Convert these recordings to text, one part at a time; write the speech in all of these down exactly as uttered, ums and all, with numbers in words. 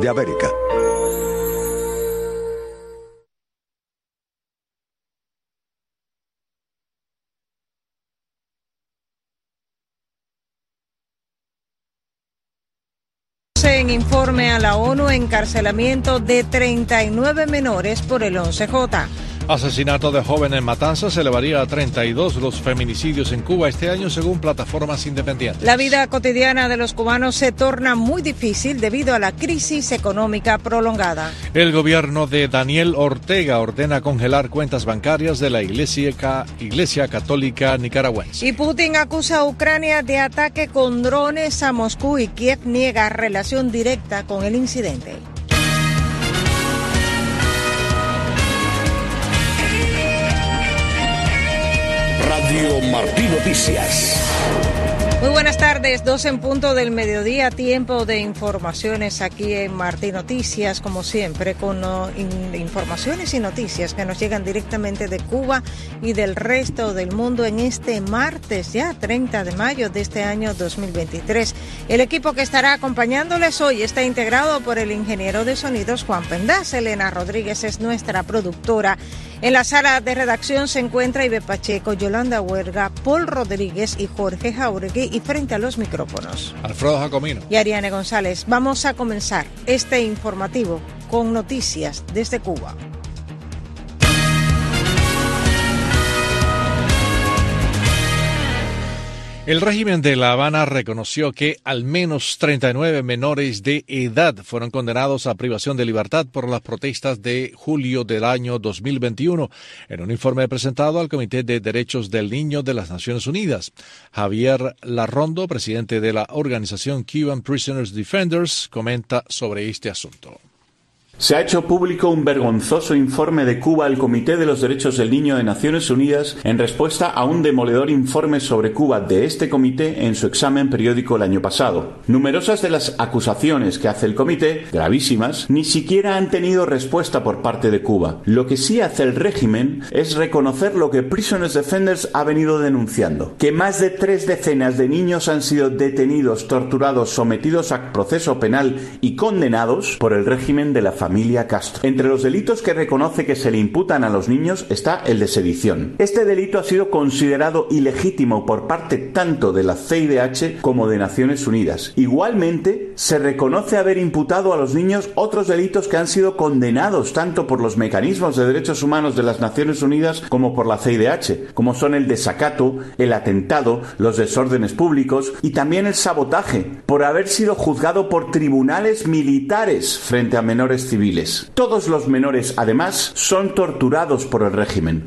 de América. En informe a la ONU, encarcelamiento de treinta y nueve menores por el once J. Asesinato de joven en Matanzas se elevaría a treinta y dos los feminicidios en Cuba este año, según plataformas independientes. La vida cotidiana de los cubanos se torna muy difícil debido a la crisis económica prolongada. El gobierno de Daniel Ortega ordena congelar cuentas bancarias de la Iglesia, Iglesia Católica Nicaragüense. Y Putin acusa a Ucrania de ataque con drones a Moscú y Kiev niega relación directa con el incidente. Radio Martí Noticias. Muy buenas tardes, dos en punto del mediodía, tiempo de informaciones aquí en Martí Noticias, como siempre, con uh, in, informaciones y noticias que nos llegan directamente de Cuba y del resto del mundo en este martes, ya treinta de mayo de este año dos mil veintitrés. El equipo que estará acompañándoles hoy está integrado por el ingeniero de sonidos Juan Pendaz. Elena Rodríguez es nuestra productora. En la sala de redacción se encuentra Ibe Pacheco, Yolanda Huerga, Paul Rodríguez y Jorge Jauregui, y frente a los micrófonos Alfredo Jacomino y Ariane González. Vamos a comenzar este informativo con noticias desde Cuba. El régimen de La Habana reconoció que al menos treinta y nueve menores de edad fueron condenados a privación de libertad por las protestas de julio del año dos mil veintiuno, en un informe presentado al Comité de Derechos del Niño de las Naciones Unidas. Javier Larrondo, presidente de la organización Cuban Prisoners Defenders, comenta sobre este asunto. Se ha hecho público un vergonzoso informe de Cuba al Comité de los Derechos del Niño de Naciones Unidas en respuesta a un demoledor informe sobre Cuba de este comité en su examen periódico el año pasado. Numerosas de las acusaciones que hace el comité, gravísimas, ni siquiera han tenido respuesta por parte de Cuba. Lo que sí hace el régimen es reconocer lo que Prisoners Defenders ha venido denunciando, que más de tres decenas de niños han sido detenidos, torturados, sometidos a proceso penal y condenados por el régimen de la familia Castro. Entre los delitos que reconoce que se le imputan a los niños está el de sedición. Este delito ha sido considerado ilegítimo por parte tanto de la C I D H como de Naciones Unidas. Igualmente, se reconoce haber imputado a los niños otros delitos que han sido condenados tanto por los mecanismos de derechos humanos de las Naciones Unidas como por la C I D H, como son el desacato, el atentado, los desórdenes públicos y también el sabotaje, por haber sido juzgado por tribunales militares frente a menores civiles. civiles. Todos los menores, además, son torturados por el régimen.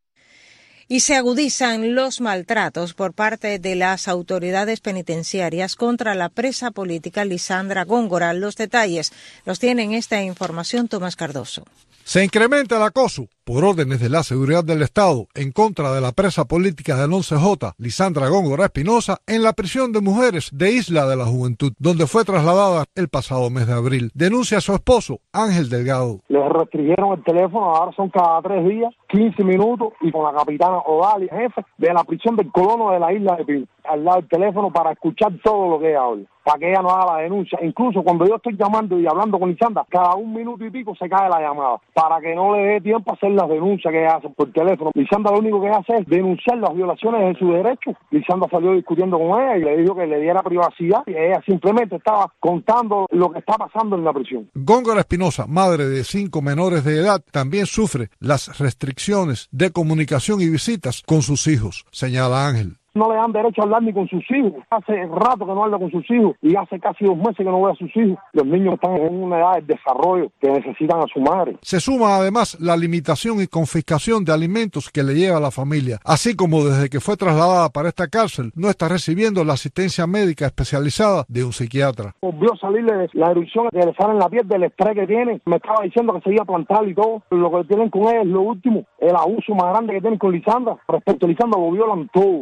Y se agudizan los maltratos por parte de las autoridades penitenciarias contra la presa política Lisandra Góngora. Los detalles los tiene en esta información Tomás Cardoso. Se incrementa el acoso por órdenes de la seguridad del Estado en contra de la presa política del once J, Lisandra Góngora Espinosa, en la prisión de mujeres de Isla de la Juventud, donde fue trasladada el pasado mes de abril. Denuncia a su esposo, Ángel Delgado. Les restringieron el teléfono, ahora son cada tres días, quince minutos, y con la capitana Odalia, jefe de la prisión del colono de la Isla de Pino, al lado del teléfono para escuchar todo lo que ella habla, para que ella no haga la denuncia. Incluso cuando yo estoy llamando y hablando con Lisandra, cada un minuto y pico se cae la llamada, para que no le dé tiempo a hacer las denuncias que ella hace por teléfono. Lisandra lo único que hace es denunciar las violaciones de su derecho. Lisandra salió discutiendo con ella y le dijo que le diera privacidad, y ella simplemente estaba contando lo que está pasando en la prisión. Góngora Espinosa, madre de cinco menores de edad, también sufre las restricciones de comunicación y visitas con sus hijos, señala Ángel. No le dan derecho a hablar ni con sus hijos. Hace rato que no habla con sus hijos y hace casi dos meses que no ve a sus hijos. Los niños están en una edad de desarrollo que necesitan a su madre. Se suma además la limitación y confiscación de alimentos que le lleva a la familia, así como desde que fue trasladada para esta cárcel no está recibiendo la asistencia médica especializada de un psiquiatra. Volvió a salirle la erupción que le sale en la piel del estrés que tiene. Me estaba diciendo que se iba a plantar y todo. Lo que tienen con ella es lo último, el abuso más grande que tienen con Lisandra. Respecto a Lisandra lo violan todo. Es la única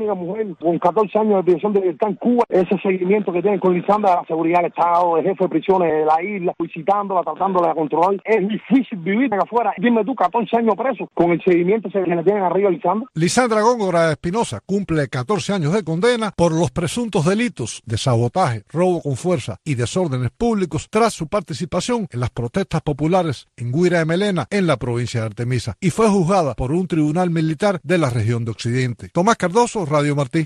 única mujer con catorce años de prisión de libertad en Cuba. Ese seguimiento que tienen con Lisandra, la seguridad del Estado, el jefe de prisiones de la isla, visitándola, tratándola de controlar. Es difícil vivir acá afuera. Dime tú, catorce años preso con el seguimiento que le tienen arriba a Lisandra. Lisandra Góngora Espinosa cumple catorce años de condena por los presuntos delitos de sabotaje, robo con fuerza y desórdenes públicos tras su participación en las protestas populares en Guira de Melena, en la provincia de Artemisa, y fue juzgada por un tribunal militar de la región de Occidente. Tomás Cardoso, Radio Martí.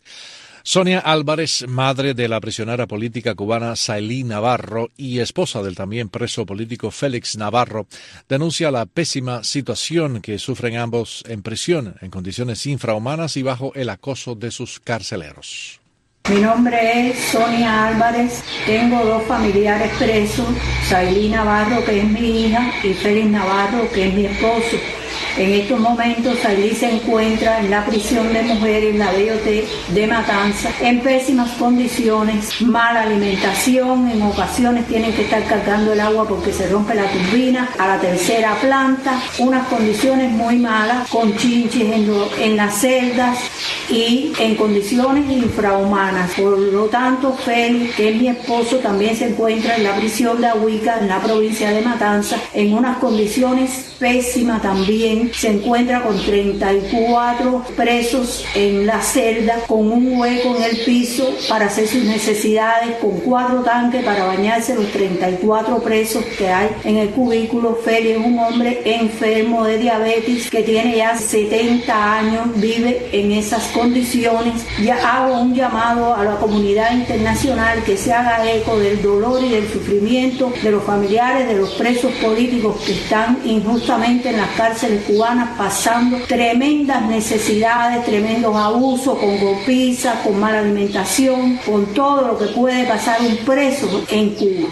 Sonia Álvarez, madre de la prisionera política cubana Sailí Navarro y esposa del también preso político Félix Navarro, denuncia la pésima situación que sufren ambos en prisión, en condiciones infrahumanas y bajo el acoso de sus carceleros. Mi nombre es Sonia Álvarez, tengo dos familiares presos, Sailí Navarro, que es mi hija, y Félix Navarro, que es mi esposo. En estos momentos Sailí se encuentra en la prisión de mujeres, la B O T de Matanza, en pésimas condiciones, mala alimentación, en ocasiones tienen que estar cargando el agua porque se rompe la turbina a la tercera planta, unas condiciones muy malas, con chinches en, lo, en las celdas y en condiciones infrahumanas. Por lo tanto, Félix, que es mi esposo, también se encuentra en la prisión de Ahuica, en la provincia de Matanza, en unas condiciones pésimas también. Se encuentra con treinta y cuatro presos en la celda, con un hueco en el piso para hacer sus necesidades, con cuatro tanques para bañarse los treinta y cuatro presos que hay en el cubículo. Félix es un hombre enfermo de diabetes que tiene ya setenta años, vive en esas condiciones. Ya hago un llamado a la comunidad internacional que se haga eco del dolor y del sufrimiento de los familiares de los presos políticos que están injustamente en las cárceles cubanas pasando tremendas necesidades, tremendos abusos, con golpizas, con mala alimentación, con todo lo que puede pasar un preso en Cuba.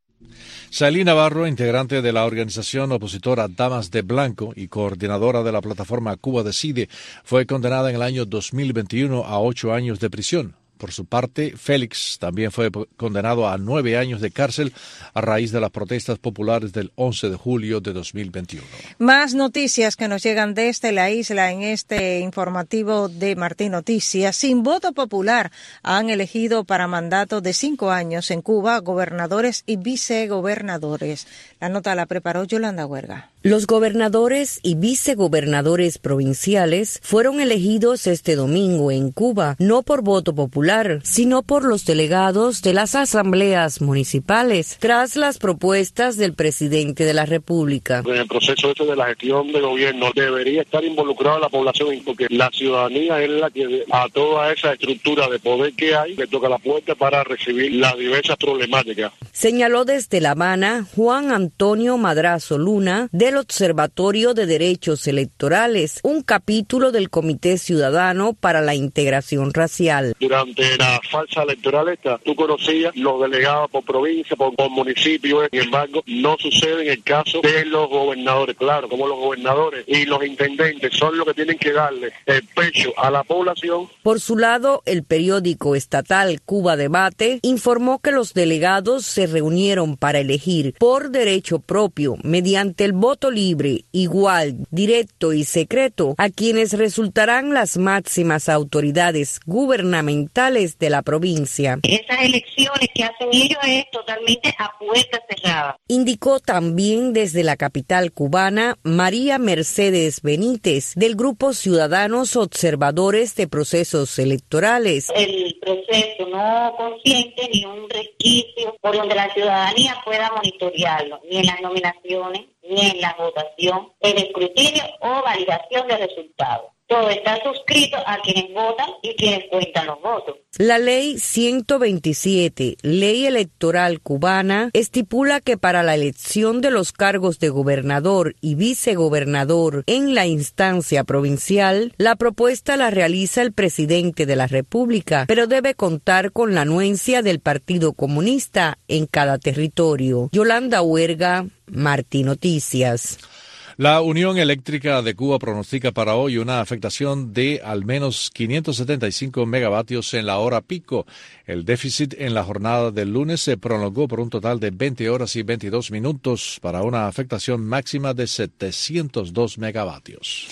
Sailí Navarro, integrante de la organización opositora Damas de Blanco y coordinadora de la plataforma Cuba Decide, fue condenada en el año dos mil veintiuno a ocho años de prisión. Por su parte, Félix también fue condenado a nueve años de cárcel a raíz de las protestas populares del once de julio de dos mil veintiuno. Más noticias que nos llegan desde la isla en este informativo de Martín Noticias. Sin voto popular han elegido para mandato de cinco años en Cuba gobernadores y vicegobernadores. La nota la preparó Yolanda Huerga. Los gobernadores y vicegobernadores provinciales fueron elegidos este domingo en Cuba, no por voto popular, sino por los delegados de las asambleas municipales, tras las propuestas del presidente de la República. En el proceso este de la gestión de gobierno debería estar involucrada la población, porque la ciudadanía es la que a toda esa estructura de poder que hay le toca la puerta para recibir las diversas problemáticas. Señaló desde La Habana Juan Antonio Madrazo Luna, del Observatorio de Derechos Electorales, un capítulo del Comité Ciudadano para la Integración Racial. Durante la falsa electoral esta, tú conocías los delegados por provincia, por, por municipio, sin embargo, no sucede en el caso de los gobernadores. Claro, como los gobernadores y los intendentes son los que tienen que darle el pecho a la población. Por su lado, el periódico estatal Cuba Debate informó que los delegados se reunieron para elegir por derecho propio, mediante el voto libre, igual, directo y secreto, a quienes resultarán las máximas autoridades gubernamentales de la provincia. Esas elecciones que hacen ellos es totalmente a puerta cerrada. Indicó también desde la capital cubana María Mercedes Benítez, del grupo Ciudadanos Observadores de Procesos Electorales. El proceso no consiente ni un resquicio por donde la ciudadanía pueda monitorearlo, ni en las nominaciones, ni en la votación, el escrutinio o validación de resultados. Todo está suscrito a quienes votan y quienes cuentan los votos. La ley ciento veintisiete, ley electoral cubana, estipula que para la elección de los cargos de gobernador y vicegobernador en la instancia provincial, la propuesta la realiza el presidente de la República, pero debe contar con la anuencia del Partido Comunista en cada territorio. Yolanda Huerga, Martín Noticias. La Unión Eléctrica de Cuba pronostica para hoy una afectación de al menos quinientos setenta y cinco megavatios en la hora pico. El déficit en la jornada del lunes se prolongó por un total de veinte horas y veintidós minutos para una afectación máxima de setecientos dos megavatios.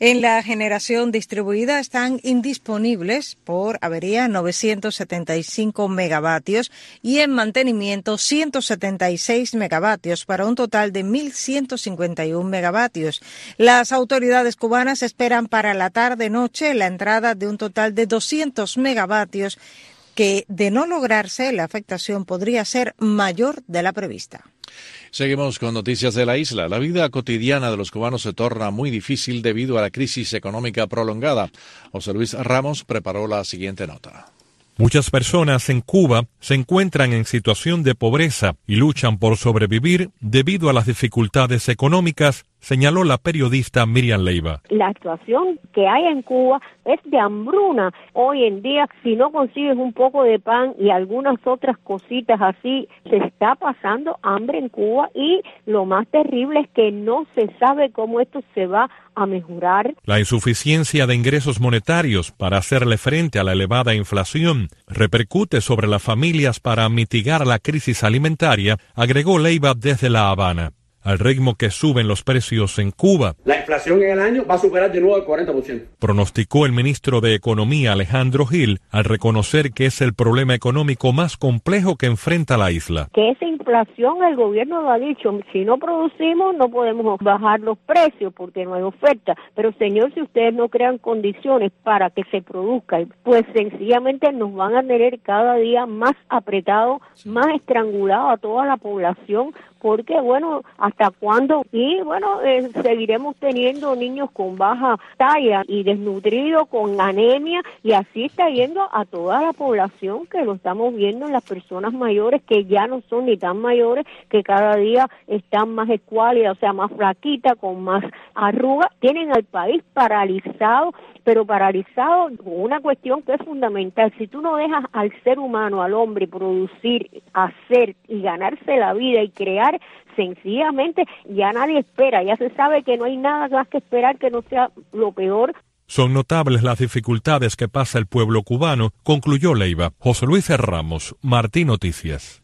En la generación distribuida están indisponibles por avería novecientos setenta y cinco megavatios y en mantenimiento ciento setenta y seis megavatios para un total de mil ciento cincuenta y uno megavatios. Las autoridades cubanas esperan para la tarde-noche la entrada de un total de doscientos megavatios que, de no lograrse, la afectación podría ser mayor de la prevista. Seguimos con noticias de la isla. La vida cotidiana de los cubanos se torna muy difícil debido a la crisis económica prolongada. José Luis Ramos preparó la siguiente nota. Muchas personas en Cuba se encuentran en situación de pobreza y luchan por sobrevivir debido a las dificultades económicas, señaló la periodista Miriam Leiva. La situación que hay en Cuba es de hambruna. Hoy en día, si no consigues un poco de pan y algunas otras cositas así, se está pasando hambre en Cuba y lo más terrible es que no se sabe cómo esto se va a mejorar. La insuficiencia de ingresos monetarios para hacerle frente a la elevada inflación repercute sobre las familias para mitigar la crisis alimentaria, agregó Leiva desde La Habana. Al ritmo que suben los precios en Cuba, la inflación en el año va a superar de nuevo el cuarenta por ciento. Pronosticó el ministro de Economía Alejandro Gil al reconocer que es el problema económico más complejo que enfrenta la isla. Que esa inflación el gobierno lo ha dicho, si no producimos no podemos bajar los precios porque no hay oferta, pero señor, si ustedes no crean condiciones para que se produzca, pues sencillamente nos van a tener cada día más apretado, más estrangulado a toda la población, porque bueno, ¿hasta cuándo? Y bueno, eh, seguiremos teniendo niños con baja talla y desnutridos, con anemia, y así está yendo a toda la población, que lo estamos viendo en las personas mayores, que ya no son ni tan mayores, que cada día están más escuálidas, o sea, más flaquitas, con más arrugas, tienen al país paralizado, pero paralizado con una cuestión que es fundamental. Si tú no dejas al ser humano, al hombre, producir, hacer y ganarse la vida y crear, sencillamente ya nadie espera, ya se sabe que no hay nada más que esperar que no sea lo peor. Son notables las dificultades que pasa el pueblo cubano, concluyó Leiva. José Luis Ramos, Martín Noticias.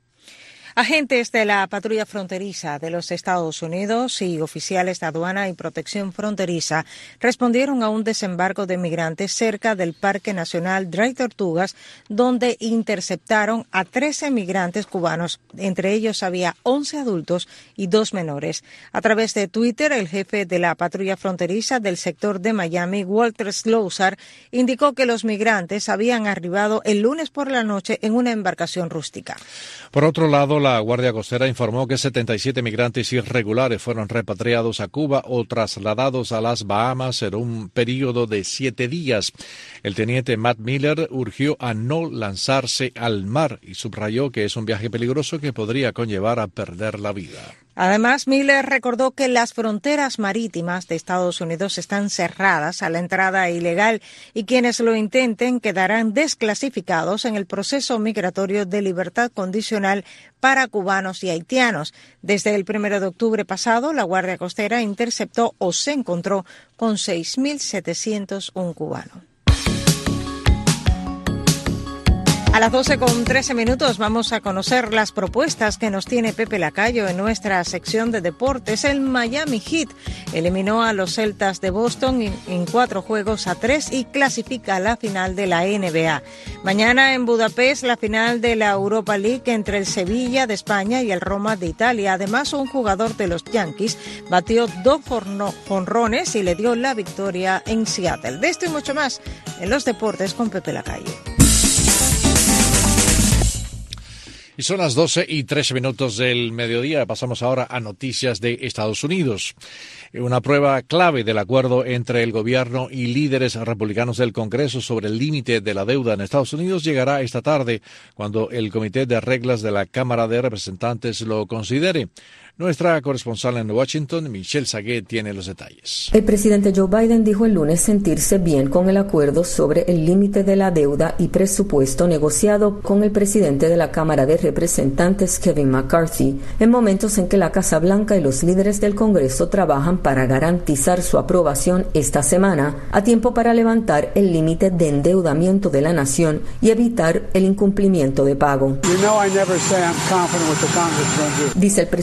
Agentes de la patrulla fronteriza de los Estados Unidos y oficiales de aduana y protección fronteriza respondieron a un desembarco de migrantes cerca del Parque Nacional Dry Tortugas, donde interceptaron a trece migrantes cubanos. Entre ellos había once adultos y dos menores. A través de Twitter, el jefe de la patrulla fronteriza del sector de Miami, Walter Slousar, indicó que los migrantes habían arribado el lunes por la noche en una embarcación rústica. Por otro lado, la Guardia Costera informó que setenta y siete migrantes irregulares fueron repatriados a Cuba o trasladados a las Bahamas en un periodo de siete días. El teniente Matt Miller urgió a no lanzarse al mar y subrayó que es un viaje peligroso que podría conllevar a perder la vida. Además, Miller recordó que las fronteras marítimas de Estados Unidos están cerradas a la entrada ilegal y quienes lo intenten quedarán desclasificados en el proceso migratorio de libertad condicional para cubanos y haitianos. Desde el primero de octubre pasado, la Guardia Costera interceptó o se encontró con seis mil setecientos uno cubanos. A las doce con trece minutos vamos a conocer las propuestas que nos tiene Pepe Lacayo en nuestra sección de deportes. El Miami Heat eliminó a los Celtas de Boston en cuatro juegos a tres y clasifica a la final de la N B A. Mañana en Budapest la final de la Europa League entre el Sevilla de España y el Roma de Italia. Además, un jugador de los Yankees batió dos jonrones y le dio la victoria en Seattle. De esto y mucho más en los deportes con Pepe Lacayo. Y son las doce y trece minutos del mediodía. Pasamos ahora a noticias de Estados Unidos. Una prueba clave del acuerdo entre el gobierno y líderes republicanos del Congreso sobre el límite de la deuda en Estados Unidos llegará esta tarde cuando el Comité de Reglas de la Cámara de Representantes lo considere. Nuestra corresponsal en Washington, Michelle Saguet, tiene los detalles. El presidente Joe Biden dijo el lunes sentirse bien con el acuerdo sobre el límite de la deuda y presupuesto negociado con el presidente de la Cámara de Representantes, Kevin McCarthy, en momentos en que la Casa Blanca y los líderes del Congreso trabajan para garantizar su aprobación esta semana, a tiempo para levantar el límite de endeudamiento de la nación y evitar el incumplimiento de pago. You know I never say I'm confident what the Congress is going to do. Dice el presidente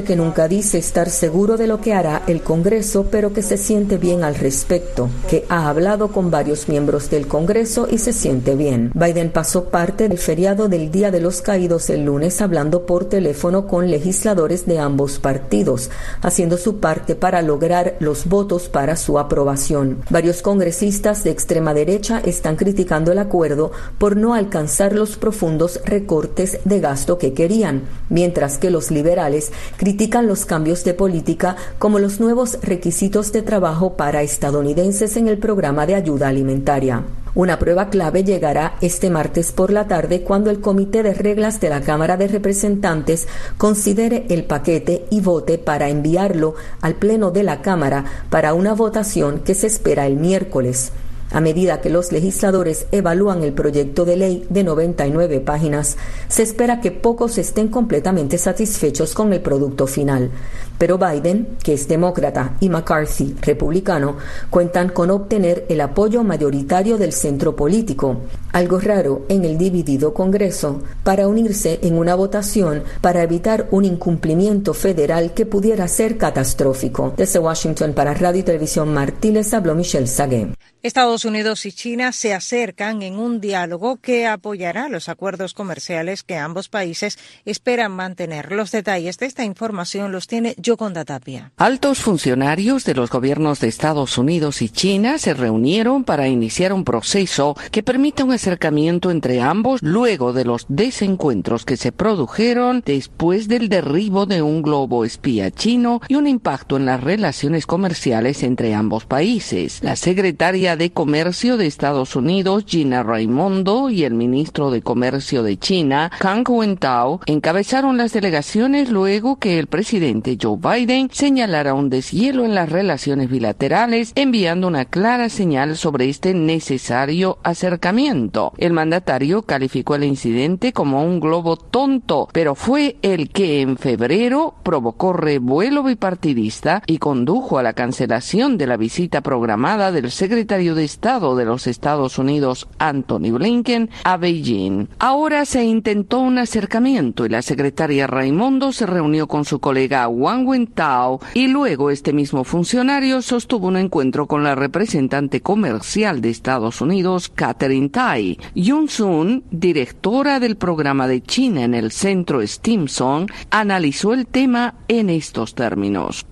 dice que nunca dice estar seguro de lo que hará el Congreso, pero que se siente bien al respecto, que ha hablado con varios miembros del Congreso y se siente bien. Biden pasó parte del feriado del Día de los Caídos el lunes hablando por teléfono con legisladores de ambos partidos, haciendo su parte para lograr los votos para su aprobación. Varios congresistas de extrema derecha están criticando el acuerdo por no alcanzar los profundos recortes de gasto que querían, mientras que los liberales critican los cambios de política como los nuevos requisitos de trabajo para estadounidenses en el programa de ayuda alimentaria. Una prueba clave llegará este martes por la tarde cuando el Comité de Reglas de la Cámara de Representantes considere el paquete y vote para enviarlo al Pleno de la Cámara para una votación que se espera el miércoles. A medida que los legisladores evalúan el proyecto de ley de noventa y nueve páginas, se espera que pocos estén completamente satisfechos con el producto final. Pero Biden, que es demócrata, y McCarthy, republicano, cuentan con obtener el apoyo mayoritario del centro político, algo raro en el dividido Congreso, para unirse en una votación para evitar un incumplimiento federal que pudiera ser catastrófico. Desde Washington para Radio y Televisión Martí les habló Michelle Sagué. Estados Unidos y China se acercan en un diálogo que apoyará los acuerdos comerciales que ambos países esperan mantener. Los detalles de esta información los tiene Yoconda Tapia. Altos funcionarios de los gobiernos de Estados Unidos y China se reunieron para iniciar un proceso que permita un acercamiento entre ambos luego de los desencuentros que se produjeron después del derribo de un globo espía chino y un impacto en las relaciones comerciales entre ambos países. La secretaria de Comercio de Estados Unidos, Gina Raimondo, y el ministro de Comercio de China, Kang Wentao, encabezaron las delegaciones luego que el presidente Joe Biden señalara un deshielo en las relaciones bilaterales, enviando una clara señal sobre este necesario acercamiento. El mandatario calificó el incidente como un globo tonto, pero fue el que en febrero provocó revuelo bipartidista y condujo a la cancelación de la visita programada del secretario de Estado de los Estados Unidos, Anthony Blinken, a Beijing. Ahora se intentó un acercamiento y la secretaria Raimondo se reunió con su colega Wang Wentao y luego este mismo funcionario sostuvo un encuentro con la representante comercial de Estados Unidos, Katherine Tai. Yun Sun, directora del programa de China en el centro Stimson, analizó el tema en estos términos.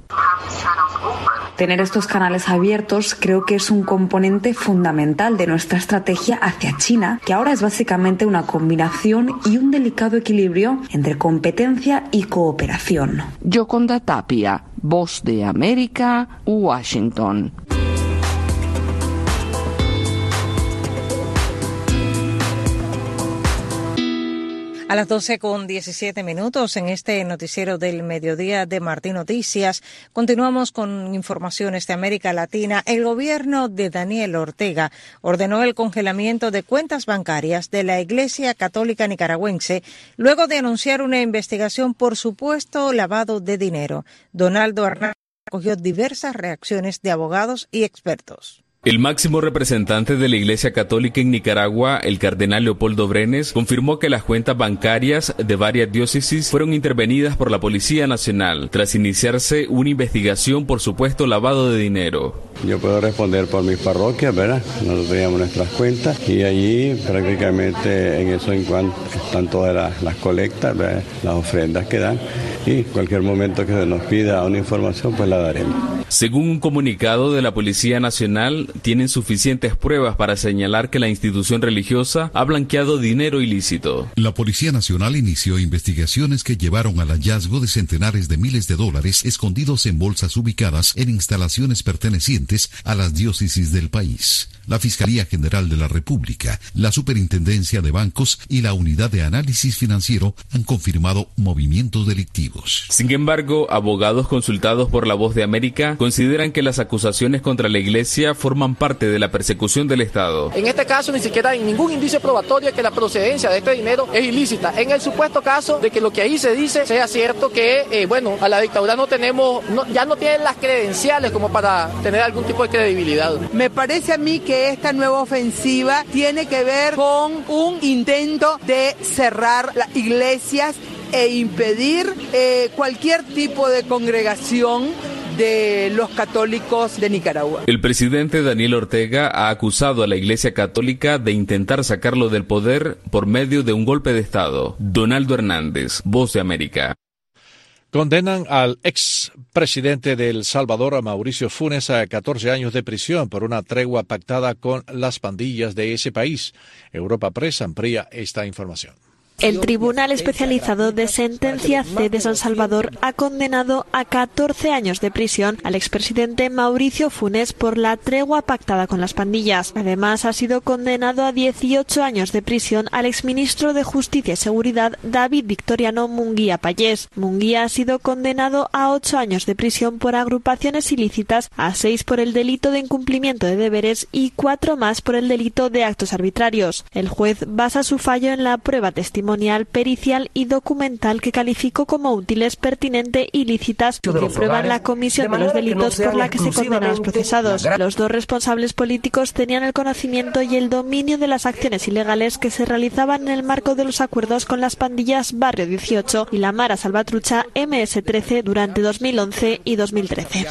Tener estos canales abiertos creo que es un componente fundamental de nuestra estrategia hacia China, que ahora es básicamente una combinación y un delicado equilibrio entre competencia y cooperación. Yoconda Tapia, Voz de América, Washington. A las doce con diecisiete minutos en este noticiero del mediodía de Martí Noticias, continuamos con informaciones de América Latina. El gobierno de Daniel Ortega ordenó el congelamiento de cuentas bancarias de la Iglesia Católica Nicaragüense luego de anunciar una investigación por supuesto lavado de dinero. Donaldo Hernández acogió diversas reacciones de abogados y expertos. El máximo representante de la Iglesia Católica en Nicaragua, el cardenal Leopoldo Brenes, confirmó que las cuentas bancarias de varias diócesis fueron intervenidas por la Policía Nacional tras iniciarse una investigación por supuesto lavado de dinero. Yo puedo responder por mis parroquias, ¿verdad? Nosotros teníamos nuestras cuentas y allí prácticamente en eso en cuanto están todas las, las colectas, ¿verdad? Las ofrendas que dan, y en cualquier momento que se nos pida una información pues la daremos. Según un comunicado de la Policía Nacional, tienen suficientes pruebas para señalar que la institución religiosa ha blanqueado dinero ilícito. La Policía Nacional inició investigaciones que llevaron al hallazgo de centenares de miles de dólares escondidos en bolsas ubicadas en instalaciones pertenecientes a las diócesis del país. La Fiscalía General de la República, la Superintendencia de Bancos y la Unidad de Análisis Financiero han confirmado movimientos delictivos. Sin embargo, abogados consultados por La Voz de América consideran que las acusaciones contra la Iglesia forman parte de la persecución del Estado. En este caso ni siquiera hay ningún indicio probatorio de que la procedencia de este dinero es ilícita. En el supuesto caso de que lo que ahí se dice sea cierto, que eh, bueno, a la dictadura no tenemos, no, ya no tienen las credenciales como para tener algún tipo de credibilidad. Me parece a mí que esta nueva ofensiva tiene que ver con un intento de cerrar las iglesias e impedir eh, cualquier tipo de congregación de los católicos de Nicaragua. El presidente Daniel Ortega ha acusado a la Iglesia Católica de intentar sacarlo del poder por medio de un golpe de Estado. Donaldo Hernández, Voz de América. Condenan al expresidente de El Salvador, a Mauricio Funes, a catorce años de prisión por una tregua pactada con las pandillas de ese país. Europa Press amplía esta información. El Tribunal Especializado de Sentencia C de San Salvador ha condenado a catorce años de prisión al expresidente Mauricio Funes por la tregua pactada con las pandillas. Además, ha sido condenado a dieciocho años de prisión al exministro de Justicia y Seguridad David Victoriano Munguía Payés. Munguía ha sido condenado a ocho años de prisión por agrupaciones ilícitas, a seis por el delito de incumplimiento de deberes y cuatro más por el delito de actos arbitrarios. El juez basa su fallo en la prueba testimonial, pericial y documental que calificó como útiles, pertinente y lícitas, y que prueban la comisión de los delitos por la que se condenan a los procesados. Los dos responsables políticos tenían el conocimiento y el dominio de las acciones ilegales que se realizaban en el marco de los acuerdos con las pandillas Barrio dieciocho y la Mara Salvatrucha eme ese trece durante dos mil once y dos mil trece.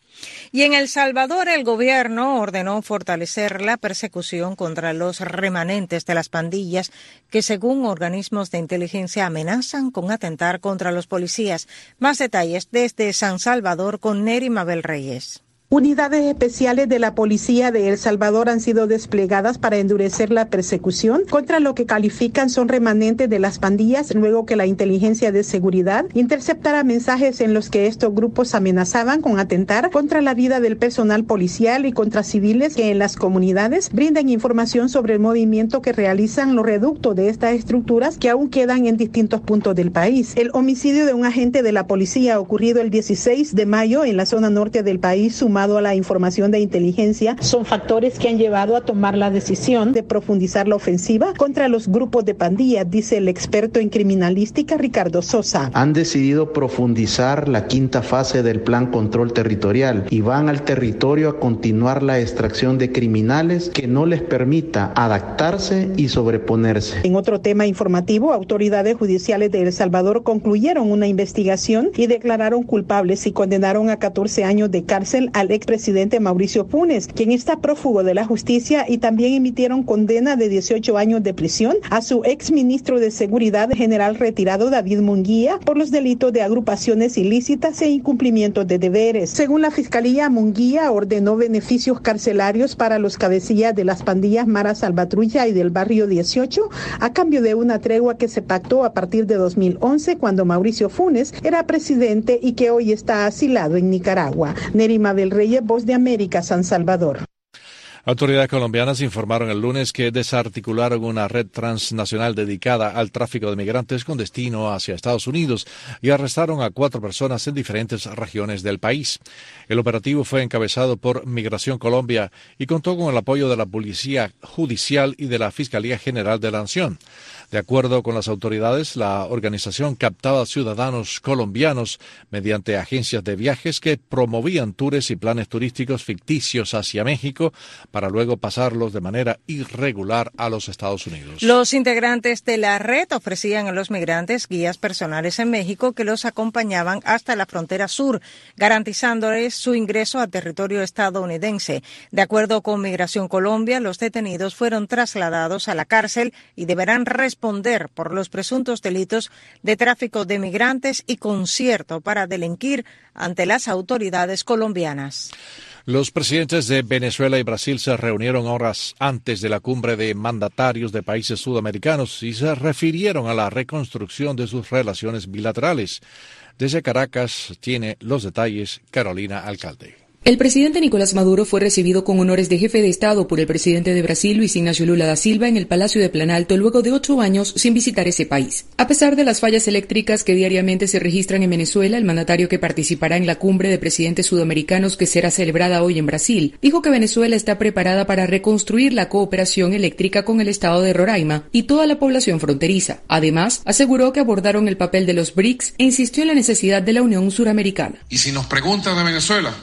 Y en El Salvador, el gobierno ordenó fortalecer la persecución contra los remanentes de las pandillas que, según organismos de inteligencia, amenazan con atentar contra los policías. Más detalles desde San Salvador con Neri Mabel Reyes. Unidades especiales de la policía de El Salvador han sido desplegadas para endurecer la persecución contra lo que califican son remanentes de las pandillas, luego que la inteligencia de seguridad interceptara mensajes en los que estos grupos amenazaban con atentar contra la vida del personal policial y contra civiles que en las comunidades brinden información sobre el movimiento que realizan los reductos de estas estructuras que aún quedan en distintos puntos del país. El homicidio de un agente de la policía ocurrido el dieciséis de mayo en la zona norte del país, sumado a la información de inteligencia, son factores que han llevado a tomar la decisión de profundizar la ofensiva contra los grupos de pandillas, dice el experto en criminalística Ricardo Sosa. Han decidido profundizar la quinta fase del plan control territorial y van al territorio a continuar la extracción de criminales que no les permita adaptarse y sobreponerse. En otro tema informativo, autoridades judiciales de El Salvador concluyeron una investigación y declararon culpables y condenaron a catorce años de cárcel al expresidente Mauricio Funes, quien está prófugo de la justicia, y también emitieron condena de dieciocho años de prisión a su exministro de Seguridad, general retirado David Munguía, por los delitos de agrupaciones ilícitas e incumplimientos de deberes. Según la Fiscalía, Munguía ordenó beneficios carcelarios para los cabecillas de las pandillas Mara Salvatrucha y del Barrio dieciocho, a cambio de una tregua que se pactó a partir de dos mil once, cuando Mauricio Funes era presidente y que hoy está asilado en Nicaragua. Neri Mabel Reyes, Voz de América, San Salvador. Autoridades colombianas informaron el lunes que desarticularon una red transnacional dedicada al tráfico de migrantes con destino hacia Estados Unidos y arrestaron a cuatro personas en diferentes regiones del país. El operativo fue encabezado por Migración Colombia y contó con el apoyo de la Policía Judicial y de la Fiscalía General de la Nación. De acuerdo con las autoridades, la organización captaba ciudadanos colombianos mediante agencias de viajes que promovían tours y planes turísticos ficticios hacia México para luego pasarlos de manera irregular a los Estados Unidos. Los integrantes de la red ofrecían a los migrantes guías personales en México que los acompañaban hasta la frontera sur, garantizándoles su ingreso a territorio estadounidense. De acuerdo con Migración Colombia, los detenidos fueron trasladados a la cárcel y deberán responder por los presuntos delitos de tráfico de migrantes y concierto para delinquir ante las autoridades colombianas. Los presidentes de Venezuela y Brasil se reunieron horas antes de la cumbre de mandatarios de países sudamericanos y se refirieron a la reconstrucción de sus relaciones bilaterales. Desde Caracas tiene los detalles Carolina Alcalde. El presidente Nicolás Maduro fue recibido con honores de jefe de Estado por el presidente de Brasil, Luis Ignacio Lula da Silva, en el Palacio de Planalto luego de ocho años sin visitar ese país. A pesar de las fallas eléctricas que diariamente se registran en Venezuela, el mandatario que participará en la cumbre de presidentes sudamericanos que será celebrada hoy en Brasil, dijo que Venezuela está preparada para reconstruir la cooperación eléctrica con el estado de Roraima y toda la población fronteriza. Además, aseguró que abordaron el papel de los B R I C S e insistió en la necesidad de la Unión Suramericana. Y si nos preguntan de Venezuela, ustedes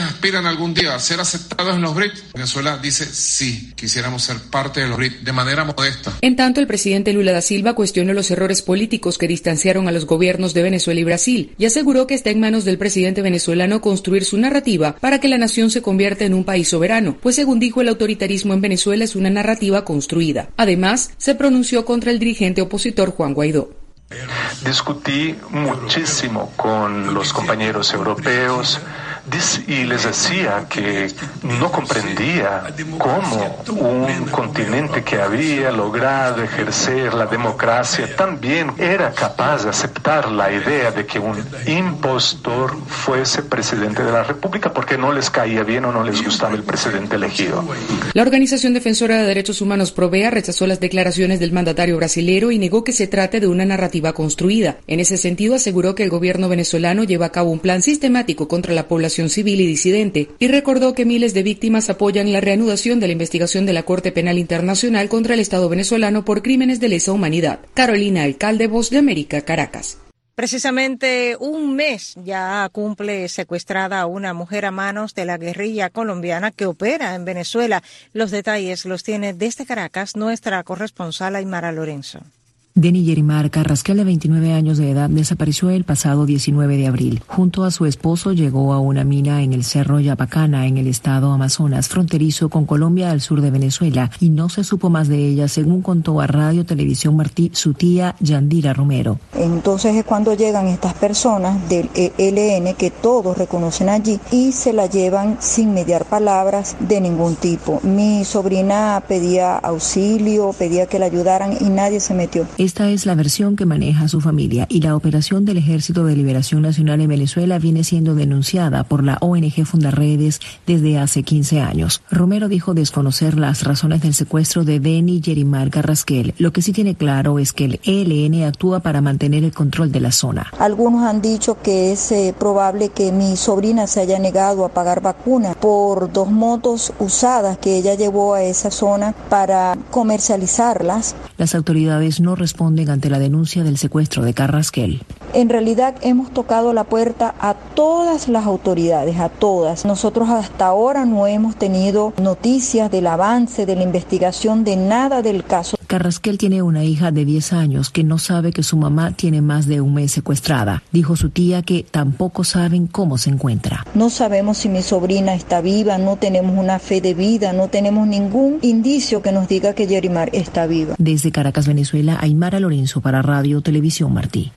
aspiran algún día a ser aceptados en los B R I C? Venezuela dice sí, quisiéramos ser parte de los B R I C de manera modesta. En tanto, el presidente Lula da Silva cuestionó los errores políticos que distanciaron a los gobiernos de Venezuela y Brasil y aseguró que está en manos del presidente venezolano construir su narrativa para que la nación se convierta en un país soberano, pues según dijo, el autoritarismo en Venezuela es una narrativa construida. Además, se pronunció contra el dirigente opositor Juan Guaidó. Discutí muchísimo con los compañeros europeos y les decía que no comprendía cómo un continente que había logrado ejercer la democracia también era capaz de aceptar la idea de que un impostor fuese presidente de la República porque no les caía bien o no les gustaba el presidente elegido. La Organización Defensora de Derechos Humanos Provea rechazó las declaraciones del mandatario brasilero y negó que se trate de una narrativa construida. En ese sentido, aseguró que el gobierno venezolano lleva a cabo un plan sistemático contra la población civil y disidente, y recordó que miles de víctimas apoyan la reanudación de la investigación de la Corte Penal Internacional contra el Estado venezolano por crímenes de lesa humanidad. Carolina Alcalde, Voz de América, Caracas. Precisamente un mes ya cumple secuestrada a una mujer a manos de la guerrilla colombiana que opera en Venezuela. Los detalles los tiene desde Caracas nuestra corresponsal Aymara Lorenzo. Denny Yerimar Carrasquel, de veintinueve años de edad, desapareció el pasado diecinueve de abril. Junto a su esposo llegó a una mina en el Cerro Yapacana, en el estado Amazonas, fronterizo con Colombia al sur de Venezuela, y no se supo más de ella, según contó a Radio Televisión Martí su tía Yandira Romero. Entonces es cuando llegan estas personas del E L N, que todos reconocen allí, y se la llevan sin mediar palabras de ningún tipo. Mi sobrina pedía auxilio, pedía que la ayudaran y nadie se metió. Esta es la versión que maneja su familia, y la operación del Ejército de Liberación Nacional en Venezuela viene siendo denunciada por la O N G Fundarredes desde hace quince años. Romero dijo desconocer las razones del secuestro de Denny Yerimar Carrasquel. Lo que sí tiene claro es que el E L N actúa para mantener el control de la zona. Algunos han dicho que es eh, probable que mi sobrina se haya negado a pagar vacuna por dos motos usadas que ella llevó a esa zona para comercializarlas. Las autoridades no responden ante la denuncia del secuestro de Carrasquel. En realidad hemos tocado la puerta a todas las autoridades, a todas. Nosotros hasta ahora no hemos tenido noticias del avance, de la investigación, de nada del caso. Carrasquel tiene una hija de diez años que no sabe que su mamá tiene más de un mes secuestrada. Dijo su tía que tampoco saben cómo se encuentra. No sabemos si mi sobrina está viva, no tenemos una fe de vida, no tenemos ningún indicio que nos diga que Yerimar está viva. Desde Caracas, Venezuela, Aymara Lorenzo para Radio Televisión Martí.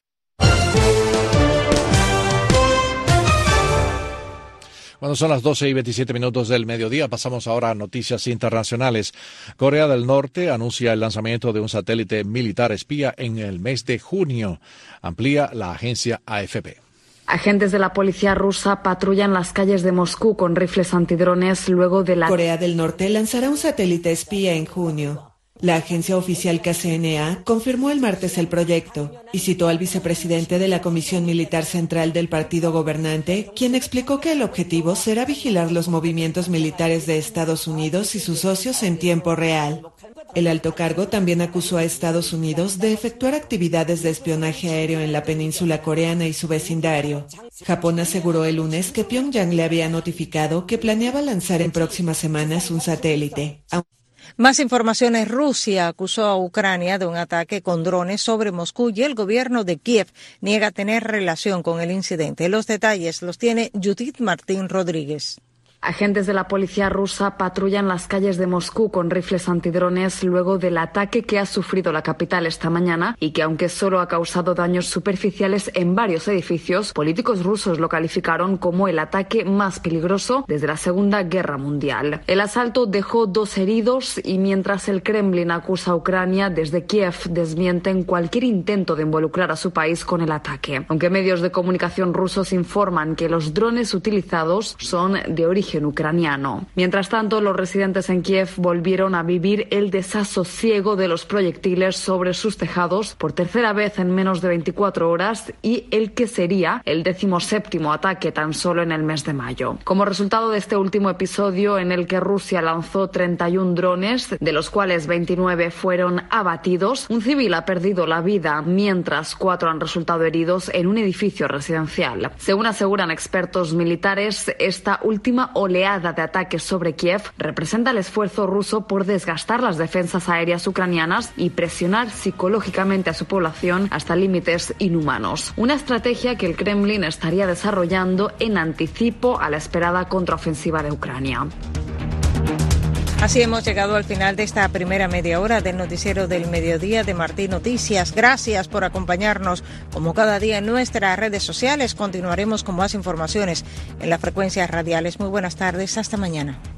Cuando son las doce y veintisiete minutos del mediodía, pasamos ahora a noticias internacionales. Corea del Norte anuncia el lanzamiento de un satélite militar espía en el mes de junio. Amplía la agencia A F P. Agentes de la policía rusa patrullan las calles de Moscú con rifles antidrones luego de la... Corea del Norte lanzará un satélite espía en junio. La agencia oficial K C N A confirmó el martes el proyecto y citó al vicepresidente de la Comisión Militar Central del partido gobernante, quien explicó que el objetivo será vigilar los movimientos militares de Estados Unidos y sus socios en tiempo real. El alto cargo también acusó a Estados Unidos de efectuar actividades de espionaje aéreo en la península coreana y su vecindario. Japón aseguró el lunes que Pyongyang le había notificado que planeaba lanzar en próximas semanas un satélite. Más informaciones. Rusia acusó a Ucrania de un ataque con drones sobre Moscú y el gobierno de Kiev niega tener relación con el incidente. Los detalles los tiene Judith Martín Rodríguez. Agentes de la policía rusa patrullan las calles de Moscú con rifles antidrones luego del ataque que ha sufrido la capital esta mañana y que, aunque solo ha causado daños superficiales en varios edificios, políticos rusos lo calificaron como el ataque más peligroso desde la Segunda Guerra Mundial. El asalto dejó dos heridos y mientras el Kremlin acusa a Ucrania, desde Kiev desmienten cualquier intento de involucrar a su país con el ataque. Aunque medios de comunicación rusos informan que los drones utilizados son de origen origen ucraniano. Mientras tanto, los residentes en Kiev volvieron a vivir el desasosiego de los proyectiles sobre sus tejados por tercera vez en menos de veinticuatro horas y el que sería el decimoséptimo ataque tan solo en el mes de mayo. Como resultado de este último episodio en el que Rusia lanzó treinta y uno drones, de los cuales veintinueve fueron abatidos, un civil ha perdido la vida, mientras cuatro han resultado heridos en un edificio residencial. Según aseguran expertos militares, esta última oleada de ataques sobre Kiev representa el esfuerzo ruso por desgastar las defensas aéreas ucranianas y presionar psicológicamente a su población hasta límites inhumanos. Una estrategia que el Kremlin estaría desarrollando en anticipo a la esperada contraofensiva de Ucrania. Así hemos llegado al final de esta primera media hora del noticiero del mediodía de Martín Noticias. Gracias por acompañarnos como cada día en nuestras redes sociales. Continuaremos con más informaciones en las frecuencias radiales. Muy buenas tardes. Hasta mañana.